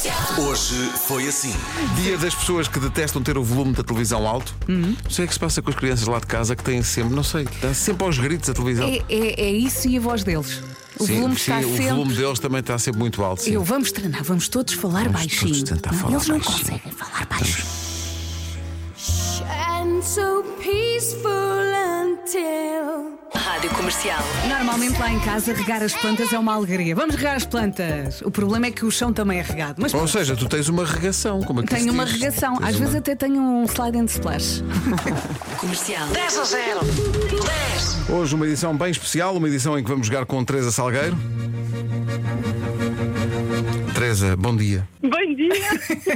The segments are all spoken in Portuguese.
Hoje foi assim. Dia das pessoas que detestam ter o volume da televisão alto. Não sei o que se passa com as crianças lá de casa que têm sempre, não sei, está sempre aos gritos a televisão. É isso e a voz deles. O volume está o sempre. volume deles também está sempre muito alto. Sim. Vamos treinar, vamos todos falar baixinho. todos tentar Não, falar eles não baixinho. conseguem falar baixo. And so peaceful until Rádio Comercial. Normalmente lá em casa regar as plantas é uma alegria. Vamos regar as plantas. O problema é que o chão também é regado. Mas Ou pronto, seja, tu tens uma regação. Como é que tenho se uma diz? regação. Tens Às uma- vezes até tenho um slide and splash. Comercial. 10-0. 10. Hoje uma edição bem especial, uma edição em que vamos jogar com Teresa Salgueiro. Teresa, bom dia. Bom dia!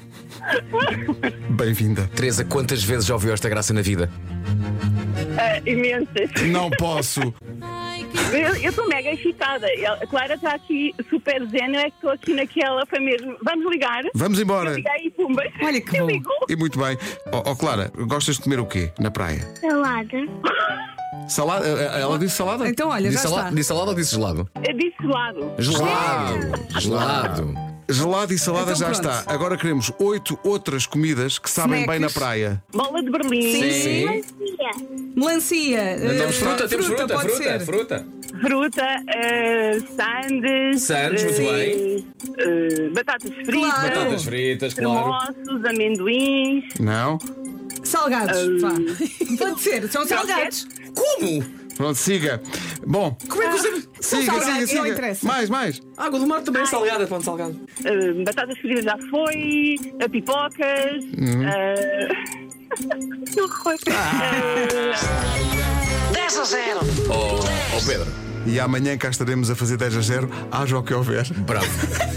Bem-vinda. Teresa, quantas vezes já ouviu esta graça na vida? Imensas. Não posso. Eu estou mega excitada. A Clara está aqui super zen, eu é que estou aqui naquela, foi mesmo. Vamos ligar? Vamos embora. Liguei e pumba. Olha que Eu bom. ligo. E muito bem. Ó Clara, gostas de comer o quê na praia? salada. Salada? Ela disse salada? Então, olha, já está. Disse salada ou disse gelado? Eu disse lado. Gelado. Gelado e salada Então já pronto. está. Agora queremos 8 outras comidas que sabem bem na Snacks. praia. Bola de Berlim. Sim. Melancia. Temos fruta, pode ser. fruta. Fruta, sandes. Sandes, muito bem. Batatas fritas. Claro. Batatas fritas, claro. Tremoços, amendoins. Não? Salgados. Vá. Pode ser, são salgados. Como? Pronto, siga. Bom, Como é que você... São siga, salgados, siga, não siga. interessa. Mais. Água do mar também é salgada, pão salgado. Batatas fritas já foi. Pipocas. Que horror. 10-0. Oh Pedro, E amanhã cá estaremos a fazer 10-0, haja o que houver. bravo.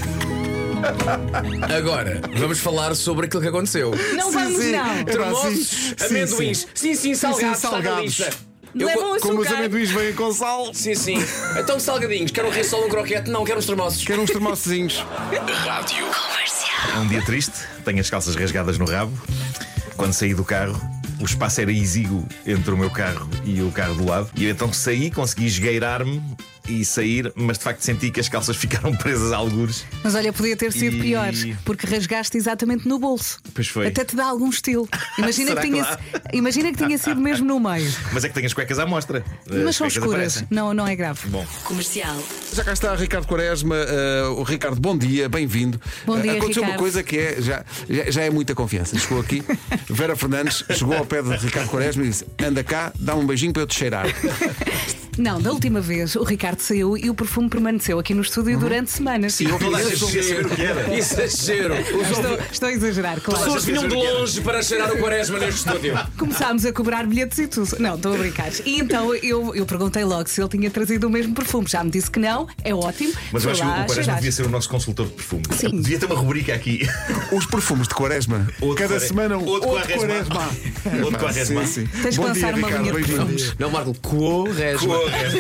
Agora, vamos falar sobre aquilo que aconteceu. Não Sim, vamos, sim. não. É pá, Termoços, sim, amendoins. Sim, salgados, está na salgados. lista. Levam Como os açúcar. amendoins vêm com sal, Sim. Então salgadinhos, quero um rissol, um croquete? Não, quero uns termoços. quero uns termocinhos. Rádio. Comercial. É um dia triste, tenho as calças rasgadas no rabo. Quando saí do carro, o espaço era exíguo entre o meu carro e o carro do lado. E eu então saí, consegui esgueirar-me e sair, mas de facto senti que as calças ficaram presas a algures. Mas olha, podia ter sido E- pior, porque rasgaste exatamente no bolso. Pois foi. Até te dá algum estilo. Imagina, Será que que tinha, dá? imagina que tinha sido mesmo no meio. Mas é que tenho as cuecas à mostra. Mas As são cuecas escuras. aparecem. Não é grave. Bom, Comercial. Já cá está Ricardo Quaresma. O Ricardo, bom dia, bem-vindo. Bom dia, Aconteceu uma Ricardo. coisa que já é muita confiança. Chegou aqui, Vera Fernandes chegou ao pé de Ricardo Quaresma e disse: anda cá, dá um beijinho para eu te cheirar. Não, da última vez o Ricardo saiu e o perfume permaneceu aqui no estúdio durante semanas. sim, toda a gente queria saber o que era. Exagero. Estou a exagerar, As claro. pessoas vinham de longe para cheirar o Quaresma neste estúdio. Começámos a cobrar bilhetes e tudo. Não, estou a brincar. E então eu perguntei logo se ele tinha trazido o mesmo perfume. Já me disse que não, é ótimo. Mas eu Fui acho que lá o Quaresma cheirar. devia ser o nosso consultor de perfume. Sim. Devia ter uma rubrica aqui. Os perfumes de Quaresma. Cada semana Outro Quaresma. Outro Quaresma. Sim. Tens que Bom lançar dia, uma Ricardo, linha de bem-vindo. perfumes. Não, Marco, Quaresma.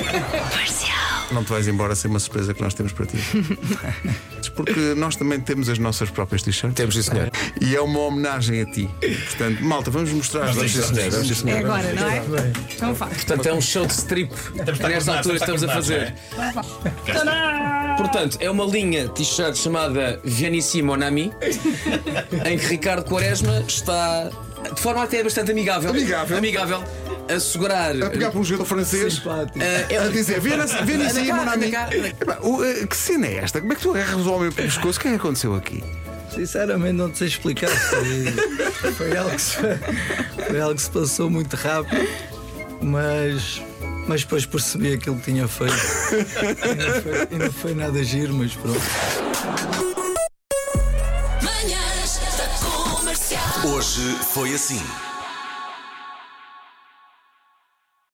Não te vais embora sem uma surpresa que nós temos para ti. Porque nós também temos as nossas próprias t-shirts. Temos, sim, senhor. E é uma homenagem a ti. Portanto, malta, vamos mostrar. Vamos, sim, senhor. Vamos, sim, senhor. É agora, não é? Então faz. Portanto, é um show de strip que nesta altura estamos a fazer. Portanto, é uma linha de t-shirt chamada Vienici Mon Ami, em que Ricardo Quaresma está de forma até bastante amigável. Amigável. A segurar. A pegar por um jogador francês. A dizer: vem assim, Anda cá, mon ami. anda cá. Epá, que cena é esta? Como é que tu agarras o homem pelo pescoço? O que é que aconteceu aqui? Sinceramente não te sei explicar. Foi algo que se passou muito rápido, mas depois percebi aquilo que tinha feito. E não foi nada giro, mas pronto. Manhãs da Comercial. Hoje foi assim.